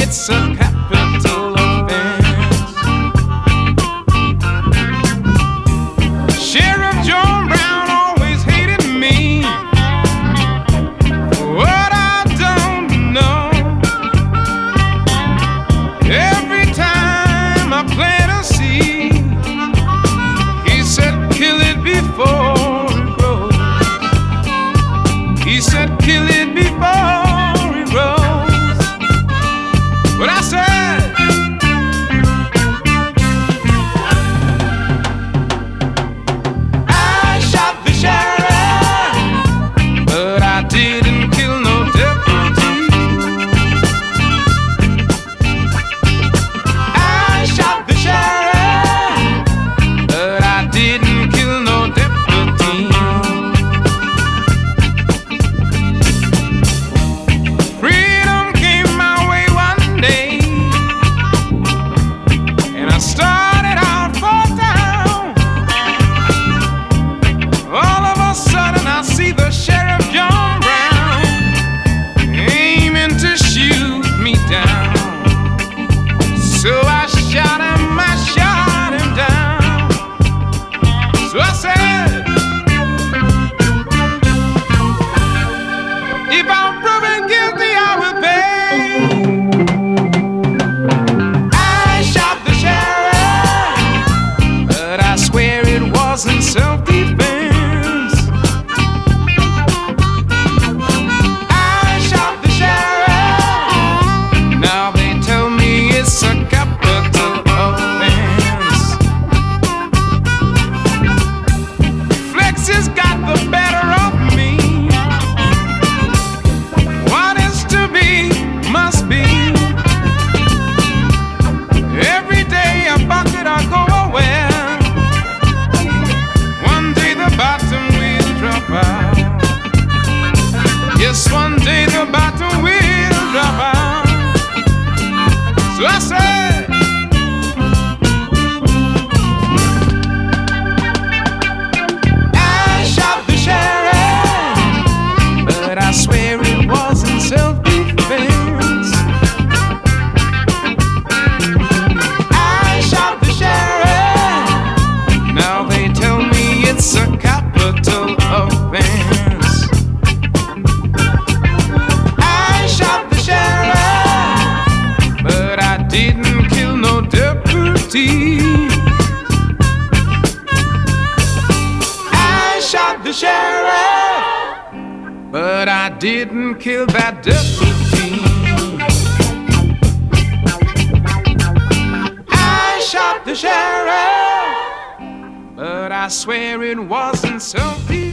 it's a capital offense. Sheriff John Brown always hated me. What I don't know. Every time I plant a seed, he said, kill it before it grows. He said, kill it before it grows. But I said, I shot the sheriff, but I didn't kill no deputy. I shot the sheriff, but I didn't kill no deputy. Freedom came my way one day, and I started out for town. All of a sudden I see the Sheriff John Brown aiming to shoot me down. So I shot him down. So I said, if I'm proven guilty, I will pay. I shot the sheriff, but I swear it wasn't self-defense. I shot the sheriff, now they tell me it's a capital offense. Reflexes got the better of me. What is to be must be. Every day a bucket I go away. One day the bottom will drop out. Yes, one day the bottom will drop out. So I said, I shot the sheriff, but I swear it wasn't self-defense. I shot the sheriff, now they tell me it's a capital offense. I shot the sheriff, but I didn't kill no deputy. I shot the sheriff, but I didn't kill that deputy. I shot the sheriff, but I swear it wasn't self-defense.